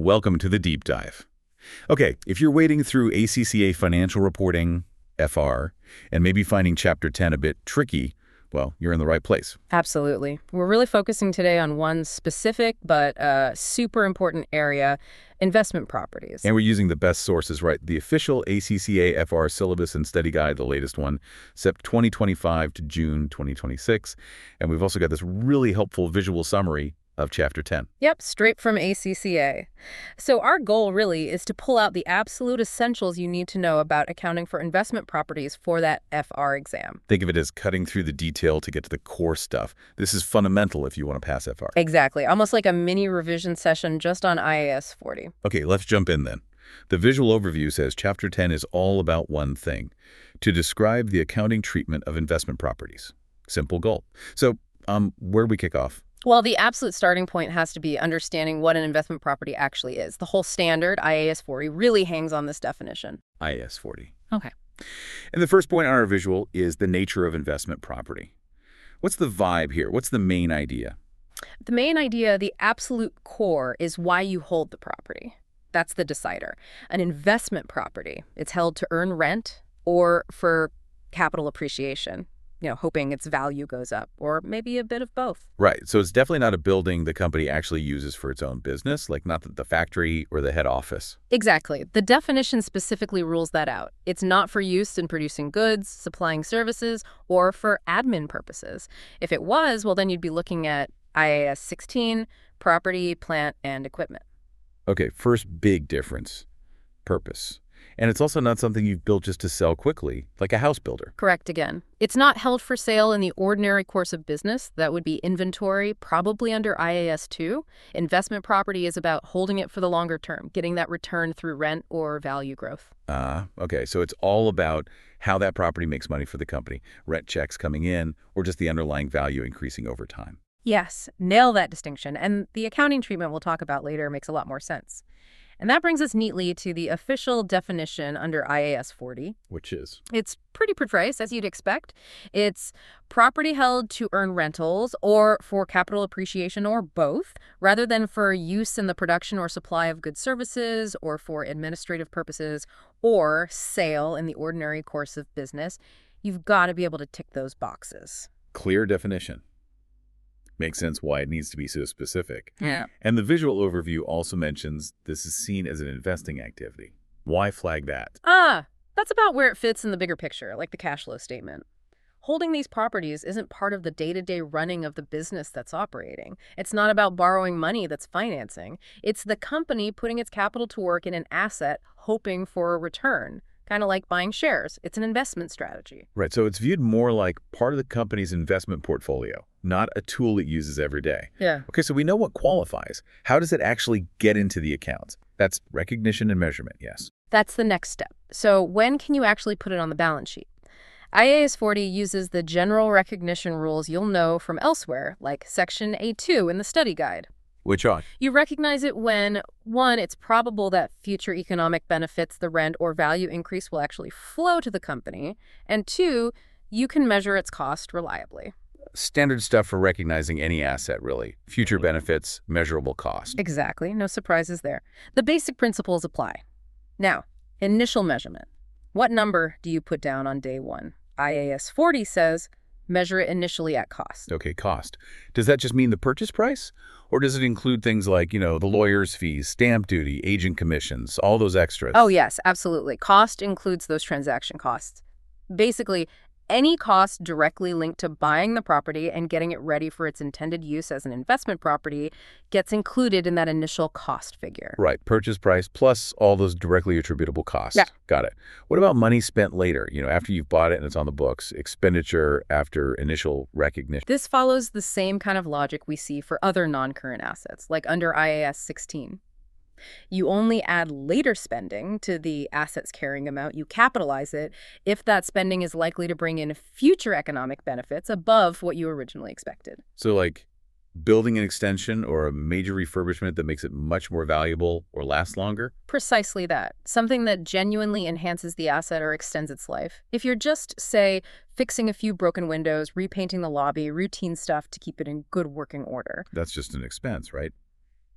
welcome to the deep dive. Okay, if you're wading through ACCA financial reporting, FR, and maybe finding Chapter 10 a bit tricky, well, you're in the right place. Absolutely. We're really focusing today on one specific but super important area, investment properties. And we're using the best sources, right? The official ACCA FR syllabus and study guide, the latest one, Sept 2025 to June 2026. And we've also got this really helpful visual summary of Chapter 10. Yep, straight from ACCA. So our goal really is to pull out the absolute essentials you need to know about accounting for investment properties for that FR exam. Think of it as cutting through the detail to get to the core stuff. This is fundamental if you want to pass FR. Exactly, almost like a mini revision session just on IAS 40. Okay, let's jump in then. The visual overview says Chapter 10 is all about one thing, to describe the accounting treatment of investment properties. Simple goal. So, where do we kick off? Well, the absolute starting point has to be understanding what an investment property actually is. The whole standard, IAS 40, really hangs on this definition. IAS 40. Okay. And the first point on our visual is the nature of investment property. What's the vibe here? What's the main idea? The main idea, the absolute core, is why you hold the property. That's the decider. An investment property, it's held to earn rent or for capital appreciation. Hoping its value goes up, or maybe a bit of both. Right. So it's definitely not a building the company actually uses for its own business, like not the factory or the head office. Exactly. The definition specifically rules that out. It's not for use in producing goods, supplying services, or for admin purposes. If it was, well, then you'd be looking at IAS 16, property, plant, and equipment. Okay, first big difference, purpose. And it's also not something you've built just to sell quickly, like a house builder. Correct again. It's not held for sale in the ordinary course of business. That would be inventory, probably under IAS 2. Investment property is about holding it for the longer term, getting that return through rent or value growth. Okay. So it's all about how that property makes money for the company, rent checks coming in, or just the underlying value increasing over time. Yes, nail that distinction. And the accounting treatment we'll talk about later makes a lot more sense. And that brings us neatly to the official definition under IAS 40. Which is? It's pretty precise, as you'd expect. It's property held to earn rentals or for capital appreciation or both, rather than for use in the production or supply of goods services or for administrative purposes or sale in the ordinary course of business. You've got to be able to tick those boxes. Clear definition. Makes sense why it needs to be so specific. Yeah. And the visual overview also mentions this is seen as an investing activity. Why flag that? That's about where it fits in the bigger picture, like the cash flow statement. Holding these properties isn't part of the day-to-day running of the business that's operating. It's not about borrowing money that's financing. It's the company putting its capital to work in an asset, hoping for a return. Kind of like buying shares. It's an investment strategy. Right, so it's viewed more like part of the company's investment portfolio, not a tool it uses every day. Yeah. Okay, so we know what qualifies. How does it actually get into the accounts? That's recognition and measurement, yes. That's the next step. So when can you actually put it on the balance sheet? IAS 40 uses the general recognition rules you'll know from elsewhere, like Section A2 in the study guide. Which are? You recognize it when, 1, it's probable that future economic benefits, the rent or value increase will actually flow to the company, and 2, you can measure its cost reliably. Standard stuff for recognizing any asset, really. Future benefits, measurable cost. Exactly. No surprises there. The basic principles apply. Now, initial measurement. What number do you put down on day 1? IAS 40 says measure it initially at cost. Okay, cost. Does that just mean the purchase price? Or does it include things like, the lawyer's fees, stamp duty, agent commissions, all those extras? Oh, yes, absolutely. Cost includes those transaction costs. Basically, any cost directly linked to buying the property and getting it ready for its intended use as an investment property gets included in that initial cost figure. Right, purchase price plus all those directly attributable costs. Yeah. Got it. What about money spent later, after you've bought it and it's on the books, expenditure after initial recognition? This follows the same kind of logic we see for other non-current assets, like under IAS 16. You only add later spending to the asset's carrying amount. You capitalize it if that spending is likely to bring in future economic benefits above what you originally expected. So like building an extension or a major refurbishment that makes it much more valuable or last longer? Precisely that. Something that genuinely enhances the asset or extends its life. If you're just, say, fixing a few broken windows, repainting the lobby, routine stuff to keep it in good working order. That's just an expense, right?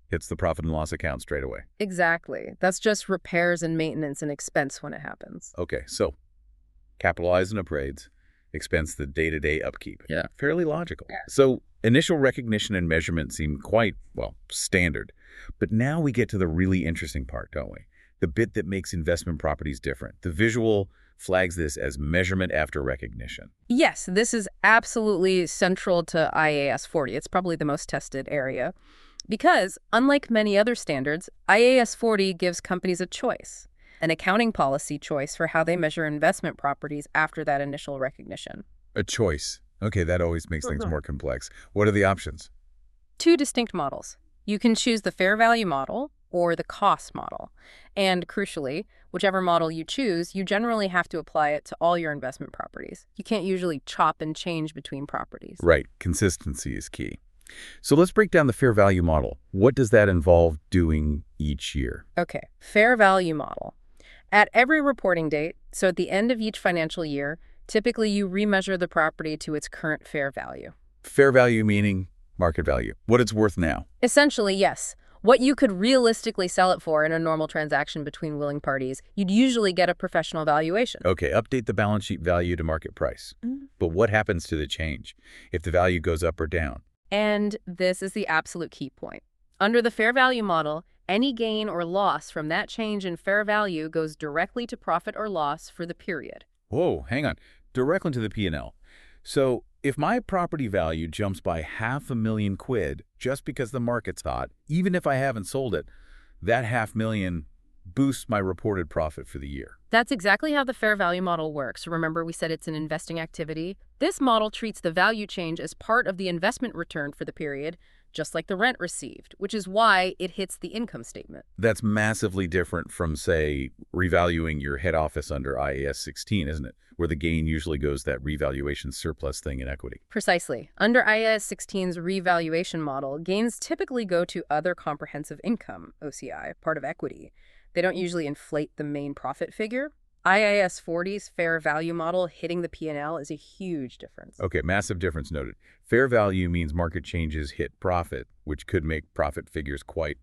Hits the profit and loss account straight away. Exactly. That's just repairs and maintenance and expense when it happens. Okay, so capitalize and appraise, expense the day-to-day upkeep. Yeah. Fairly logical. So initial recognition and measurement seem quite, well, standard. But now we get to the really interesting part, don't we? The bit that makes investment properties different. The visual flags this as measurement after recognition. Yes, this is absolutely central to IAS 40. It's probably the most tested area. Because, unlike many other standards, IAS 40 gives companies a choice, an accounting policy choice for how they measure investment properties after that initial recognition. A choice. Okay, that always makes things more complex. What are the options? Two distinct models. You can choose the fair value model or the cost model. And crucially, whichever model you choose, you generally have to apply it to all your investment properties. You can't usually chop and change between properties. Right. Consistency is key. So let's break down the fair value model. What does that involve doing each year? Okay, fair value model. At every reporting date, so at the end of each financial year, typically you remeasure the property to its current fair value. Fair value meaning market value, what it's worth now. Essentially, yes. What you could realistically sell it for in a normal transaction between willing parties, you'd usually get a professional valuation. Okay, update the balance sheet value to market price. But what happens to the change if the value goes up or down? And this is the absolute key point. Under the fair value model, any gain or loss from that change in fair value goes directly to profit or loss for the period. Whoa, hang on. Directly to the P&L. So if my property value jumps by £500,000 just because the market's hot, even if I haven't sold it, that $500,000 boosts my reported profit for the year. That's exactly how the fair value model works. Remember, we said it's an investing activity. This model treats the value change as part of the investment return for the period, just like the rent received, which is why it hits the income statement. That's massively different from, say, revaluing your head office under IAS 16, isn't it? Where the gain usually goes that revaluation surplus thing in equity. Precisely. Under IAS 16's revaluation model, gains typically go to other comprehensive income, OCI, part of equity. They don't usually inflate the main profit figure. IAS 40's fair value model hitting the P&L is a huge difference. Okay, massive difference noted. Fair value means market changes hit profit, which could make profit figures quite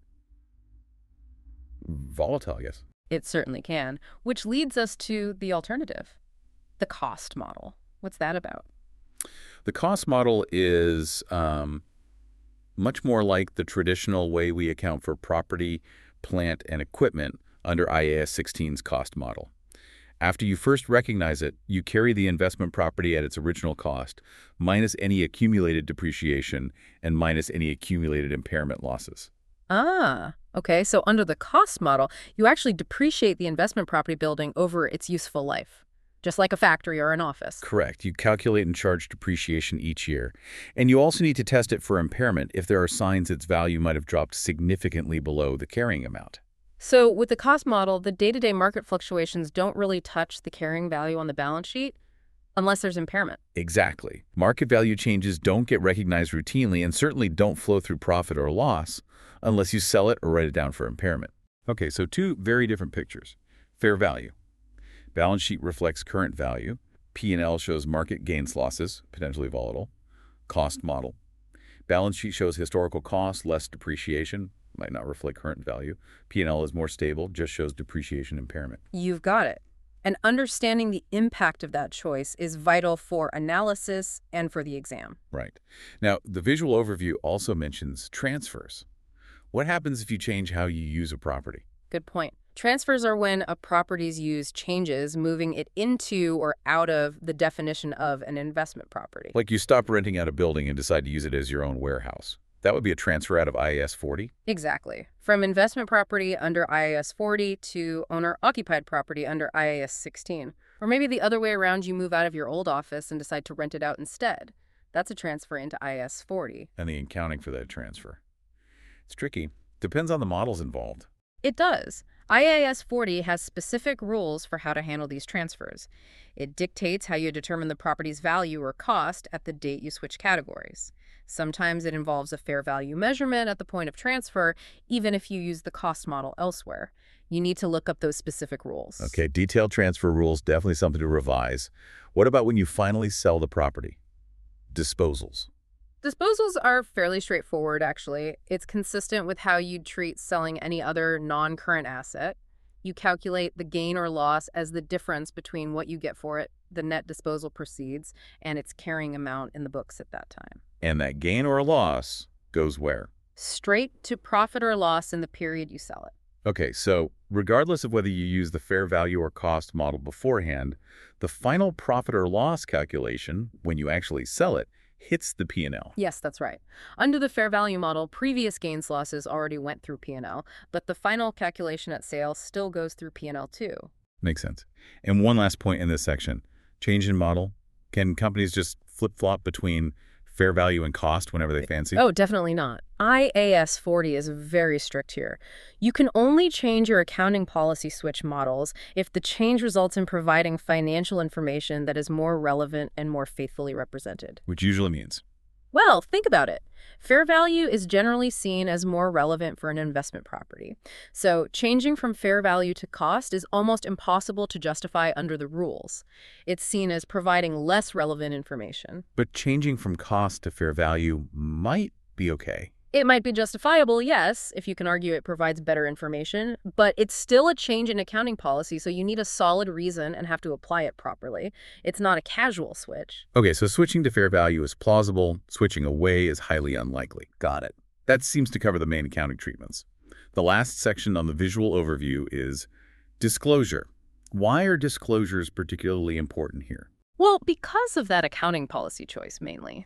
volatile, yes. It certainly can, which leads us to the alternative, the cost model. What's that about? The cost model is much more like the traditional way we account for property, plant, and equipment under IAS 16's cost model. After you first recognize it, you carry the investment property at its original cost, minus any accumulated depreciation and minus any accumulated impairment losses. Ah, okay. So under the cost model, you actually depreciate the investment property building over its useful life, just like a factory or an office. Correct. You calculate and charge depreciation each year. And you also need to test it for impairment if there are signs its value might have dropped significantly below the carrying amount. So with the cost model, the day-to-day market fluctuations don't really touch the carrying value on the balance sheet unless there's impairment. Exactly. Market value changes don't get recognized routinely and certainly don't flow through profit or loss unless you sell it or write it down for impairment. Okay, so two very different pictures. Fair value. Balance sheet reflects current value. P&L shows market gains losses, potentially volatile. Cost model. Balance sheet shows historical cost, less depreciation, might not reflect current value. P&L is more stable, just shows depreciation impairment. You've got it. And understanding the impact of that choice is vital for analysis and for the exam. Right. Now, the visual overview also mentions transfers. What happens if you change how you use a property? Good point. Transfers are when a property's use changes, moving it into or out of the definition of an investment property. Like you stop renting out a building and decide to use it as your own warehouse. That would be a transfer out of IAS 40? Exactly. From investment property under IAS 40 to owner-occupied property under IAS 16. Or maybe the other way around, you move out of your old office and decide to rent it out instead. That's a transfer into IAS 40. And the accounting for that transfer. It's tricky. Depends on the models involved. It does. IAS 40 has specific rules for how to handle these transfers. It dictates how you determine the property's value or cost at the date you switch categories. Sometimes it involves a fair value measurement at the point of transfer, even if you use the cost model elsewhere. You need to look up those specific rules. Okay, detailed transfer rules, definitely something to revise. What about when you finally sell the property? Disposals. Disposals are fairly straightforward, actually. It's consistent with how you'd treat selling any other non-current asset. You calculate the gain or loss as the difference between what you get for it, the net disposal proceeds, and its carrying amount in the books at that time. And that gain or loss goes where? Straight to profit or loss in the period you sell it. Okay, so regardless of whether you use the fair value or cost model beforehand, the final profit or loss calculation, when you actually sell it, hits the P&L. Yes, that's right. Under the fair value model, previous gains losses already went through P&L, but the final calculation at sale still goes through P&L too. Makes sense. And one last point in this section. Change in model. Can companies just flip-flop between fair value and cost whenever they fancy? Oh, definitely not. IAS 40 is very strict here. You can only change your accounting policy switch models if the change results in providing financial information that is more relevant and more faithfully represented. Which usually means? Well, think about it. Fair value is generally seen as more relevant for an investment property. So changing from fair value to cost is almost impossible to justify under the rules. It's seen as providing less relevant information. But changing from cost to fair value might be okay. It might be justifiable, yes, if you can argue it provides better information, but it's still a change in accounting policy, so you need a solid reason and have to apply it properly. It's not a casual switch. Okay, so switching to fair value is plausible. Switching away is highly unlikely. Got it. That seems to cover the main accounting treatments. The last section on the visual overview is disclosure. Why are disclosures particularly important here? Well, because of that accounting policy choice, mainly.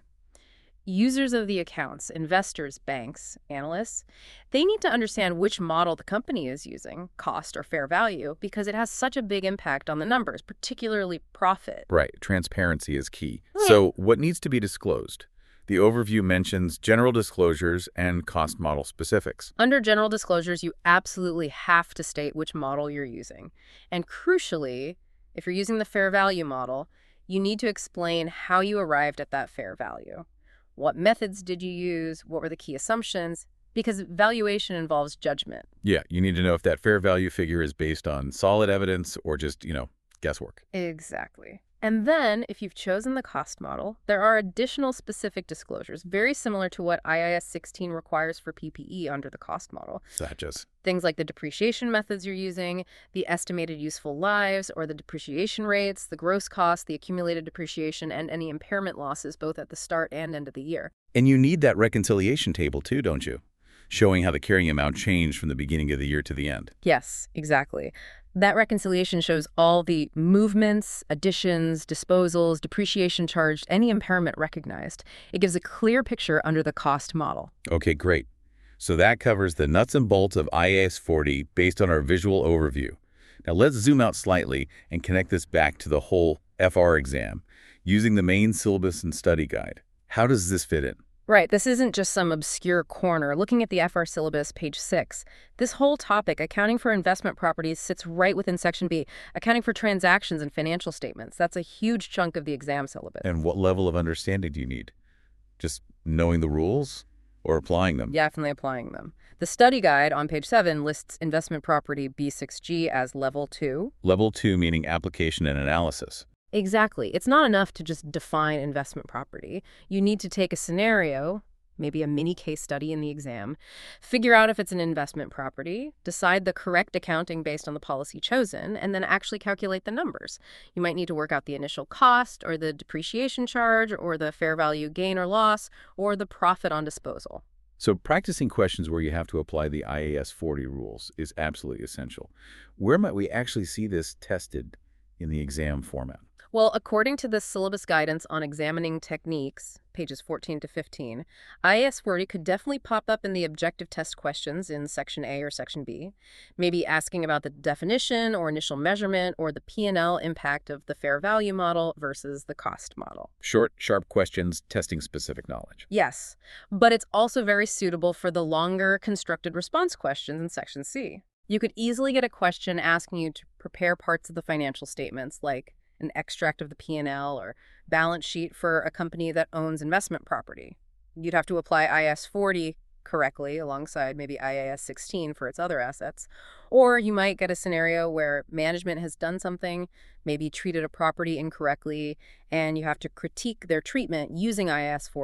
Users of the accounts, investors, banks, analysts, they need to understand which model the company is using, cost or fair value, because it has such a big impact on the numbers, particularly profit. Right, transparency is key. Yeah. So what needs to be disclosed? The overview mentions general disclosures and cost model specifics. Under general disclosures, you absolutely have to state which model you're using. And crucially, if you're using the fair value model, you need to explain how you arrived at that fair value. What methods did you use? What were the key assumptions? Because valuation involves judgment. Yeah, you need to know if that fair value figure is based on solid evidence or just, guesswork. Exactly. And then, if you've chosen the cost model, there are additional specific disclosures, very similar to what IAS 16 requires for PPE under the cost model. Such as? Things like the depreciation methods you're using, the estimated useful lives, or the depreciation rates, the gross cost, the accumulated depreciation, and any impairment losses both at the start and end of the year. And you need that reconciliation table too, don't you? Showing how the carrying amount changed from the beginning of the year to the end. Yes, exactly. That reconciliation shows all the movements, additions, disposals, depreciation charged, any impairment recognized. It gives a clear picture under the cost model. Okay, great. So that covers the nuts and bolts of IAS 40 based on our visual overview. Now let's zoom out slightly and connect this back to the whole FR exam using the main syllabus and study guide. How does this fit in? Right, this isn't just some obscure corner. Looking at the FR syllabus, page 6, this whole topic, accounting for investment properties, sits right within Section B, accounting for transactions and financial statements. That's a huge chunk of the exam syllabus. And what level of understanding do you need? Just knowing the rules or applying them? Definitely applying them. The study guide on page 7 lists investment property B6G as level 2. Level 2 meaning application and analysis. Exactly. It's not enough to just define investment property. You need to take a scenario, maybe a mini case study in the exam, figure out if it's an investment property, decide the correct accounting based on the policy chosen, and then actually calculate the numbers. You might need to work out the initial cost or the depreciation charge or the fair value gain or loss or the profit on disposal. So practicing questions where you have to apply the IAS 40 rules is absolutely essential. Where might we actually see this tested in the exam format? Well, according to the syllabus guidance on examining techniques, pages 14 to 15, IAS 40 could definitely pop up in the objective test questions in Section A or Section B, maybe asking about the definition or initial measurement or the P&L impact of the fair value model versus the cost model. Short, sharp questions testing specific knowledge. Yes, but it's also very suitable for the longer constructed response questions in Section C. You could easily get a question asking you to prepare parts of the financial statements, like an extract of the P&L or balance sheet for a company that owns investment property. You'd have to apply IAS 40 correctly alongside maybe IAS 16 for its other assets. Or you might get a scenario where management has done something, maybe treated a property incorrectly, and you have to critique their treatment using IAS 40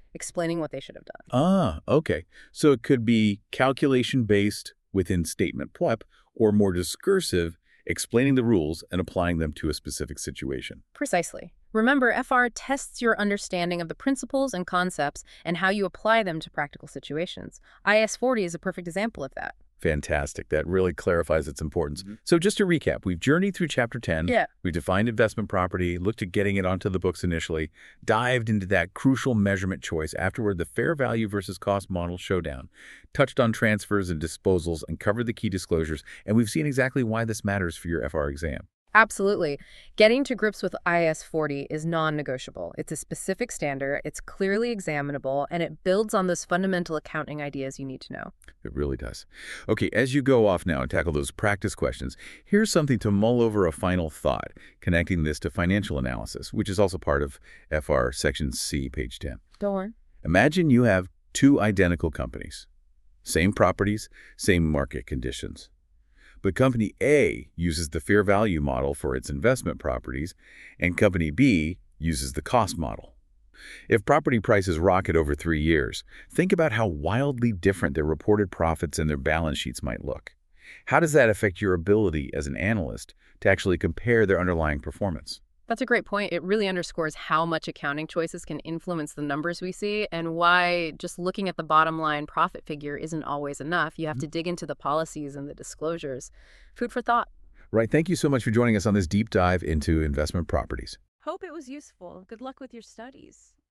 explaining what they should have done. Ah, okay. So it could be calculation-based within statement prep, or more discursive, explaining the rules and applying them to a specific situation. Precisely. Remember, FR tests your understanding of the principles and concepts and how you apply them to practical situations. IS-40 is a perfect example of that. Fantastic. That really clarifies its importance. So just to recap, we've journeyed through Chapter 10. Yeah. We've defined investment property, looked at getting it onto the books initially, dived into that crucial measurement choice, afterward the fair value versus cost model showdown, touched on transfers and disposals, and covered the key disclosures, and we've seen exactly why this matters for your FR exam. Absolutely. Getting to grips with IS-40 is non-negotiable. It's a specific standard, it's clearly examinable, and it builds on those fundamental accounting ideas you need to know. It really does. Okay, as you go off now and tackle those practice questions, here's something to mull over, a final thought, connecting this to financial analysis, which is also part of FR Section C, page 10. Go on. Imagine you have two identical companies, same properties, same market conditions. But Company A uses the fair value model for its investment properties, and Company B uses the cost model. If property prices rocket over 3 years, think about how wildly different their reported profits and their balance sheets might look. How does that affect your ability as an analyst to actually compare their underlying performance? That's a great point. It really underscores how much accounting choices can influence the numbers we see and why just looking at the bottom line profit figure isn't always enough. You have to dig into the policies and the disclosures. Food for thought. Right. Thank you so much for joining us on this deep dive into investment properties. Hope it was useful. Good luck with your studies.